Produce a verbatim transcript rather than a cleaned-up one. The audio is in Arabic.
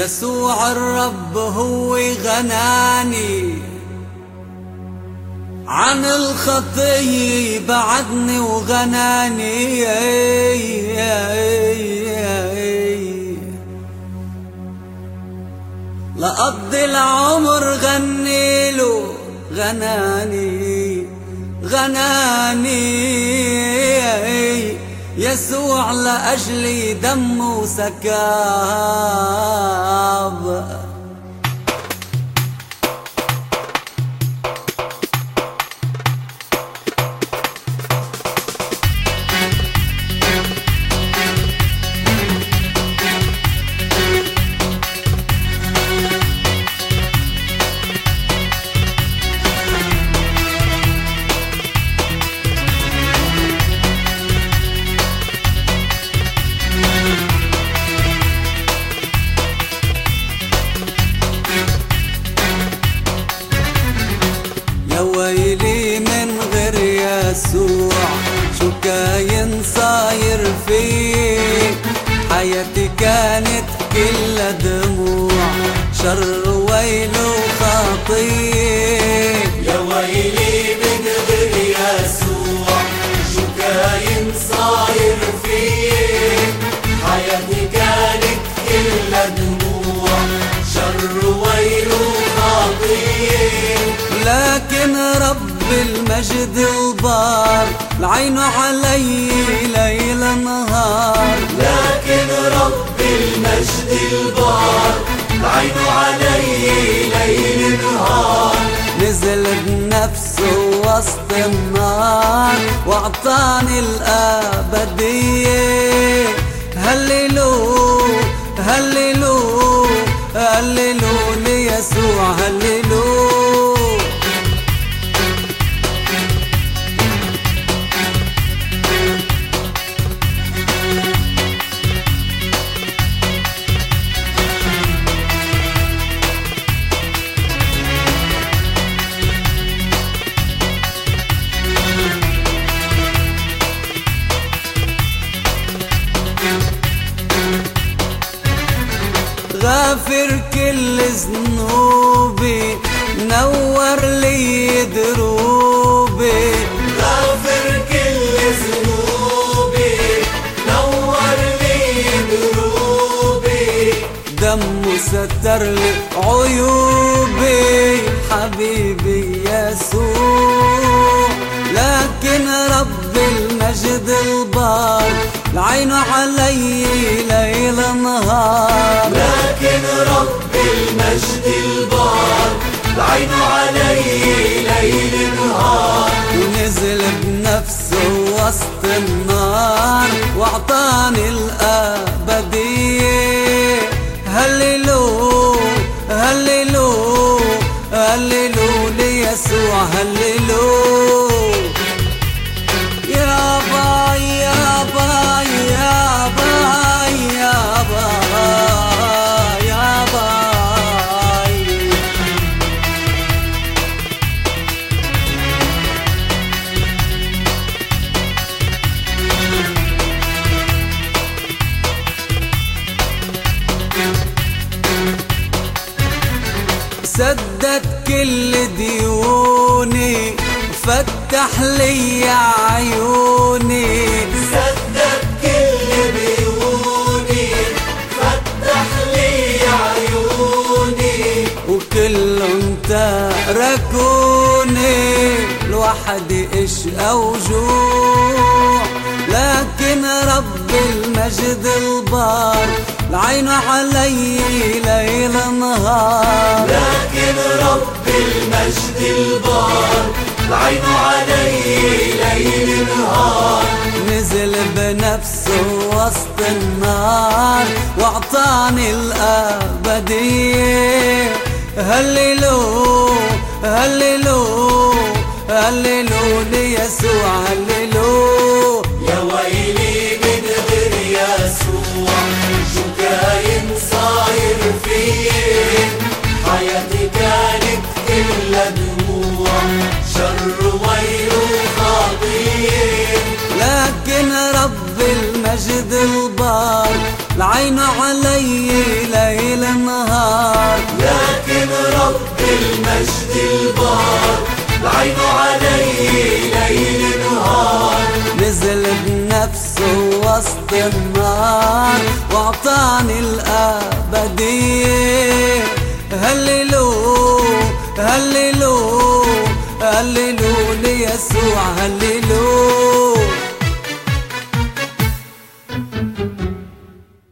يسوع الرب هو غناني عن الخطية بعدني وغناني. لأقضي العمر غنيله غناني غناني. يسوع لأجلي دمه سكاب. ويلي من غير يسوع شو كاين صاير فيه. حياتي كانت كلها دموع شر ويل وخطيه. يا ويلي من غير يسوع شو كاين صاير فيه. حياتي كانت كلها دموع شر ويل وخطيه. لكن رب المجد البار لعينه علي ليل نهار. لكن رب المجد البار لعينه علي ليل نهار. نزل بنفسه وسط النار واعطاني الابديه. هللو هللو هللو ليسوع هللو. غافر كل ذنوبي نور لي دروبي. غافر كل ذنوبي نور لي دروبي. دمه ستر لي عيوبي حبيبي يسوع. لكن رب المجد البار لعينه علي ليل نهار. لكن رب المجد البار لعينه علي ليل نهار. ونزل بنفسه وسط النار واعطاني الابديه. هللو هللو هللو ليسوع هللو. يا باي يا باي يا باي يا باي يا باي. سدد كل ديوني فتح لي عيوني. سدد كل ديوني فتح لي عيوني. وكلهم تركوني لوحدي اشقى وجوع. لكن رب المجد البار لعينه علي ليل نهار. لكن رب المجد البار لعينه علي ليل نهار. نزل بنفسه وسط النار واعطاني الابديه. هللو هللو هللو ليسوع هللو. يا ويلي من غير يسوع شو كاين صاير فيه. حياتي كانت كلها دموع شر ويل وخطيه. لكن رب المجد البار لعينه علي ليل نهار. وسط النار واعطاني الابديه. هللو هللو هللو ليسوع، هللو